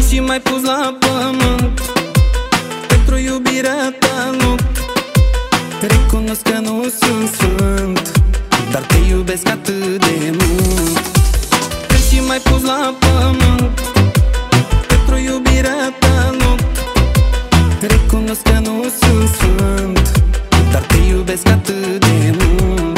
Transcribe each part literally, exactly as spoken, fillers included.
și m-ai pus la pământ. Pentru iubirea ta lupt. Recunosc că nu sunt sfânt, dar te iubesc atât de mult. Și m-ai pus la pământ. Pentru iubirea ta lupt. Recunosc că nu sunt sfânt, dar te iubesc atât de mult.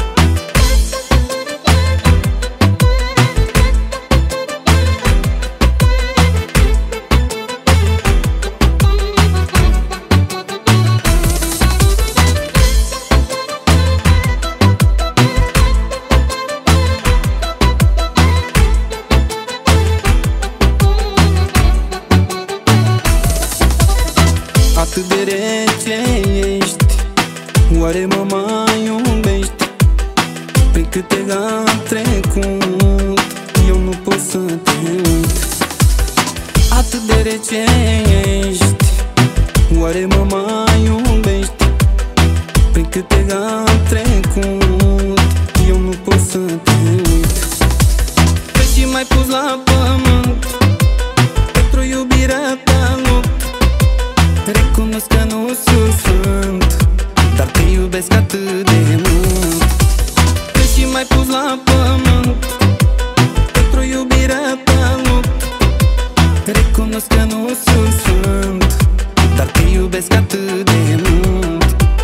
Atât de rece ești, oare mă mai iubești? Prin câte am trecut, eu nu pot să te uit. Atât de rece ești, oare mă mai iubești? Prin câte am trecut, eu nu pot să te uit. Păi și m-ai pus la pământ. Pentru iubirea ta lupt. Recunosc că nu sunt sfânt, dar te iubesc atât de mult. Păi și m-ai pus la pământ. Pentru iubirea ta lupt. Recunosc că nu sunt sfânt, dar te iubesc atât de mult.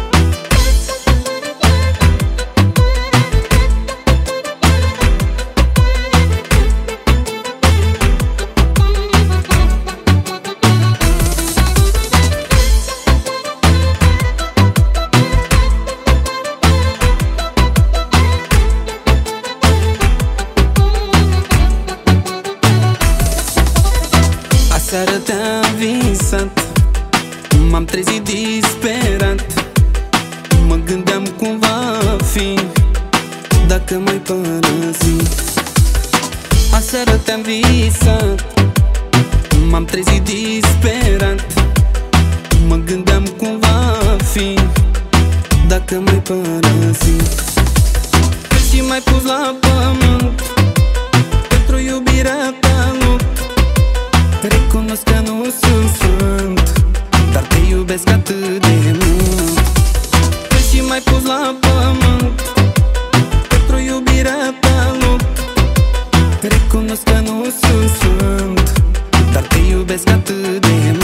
Aseară te-am visat, m-am trezit disperat. Mă gândeam cum va fi dacă m-ai părăsit. Aseară te-am visat, m-am trezit disperat. Mă gândeam cum va fi dacă m-ai părăsit. Și m-ai pus la pământ. Pentru iubirea ta lupt. Recunosc că nu sunt sfânt, dar te iubesc atât de mult. Păi și m-ai pus la pământ. Pentru iubirea ta lupt. Recunosc că nu sunt sfânt, dar te iubesc atât de mult.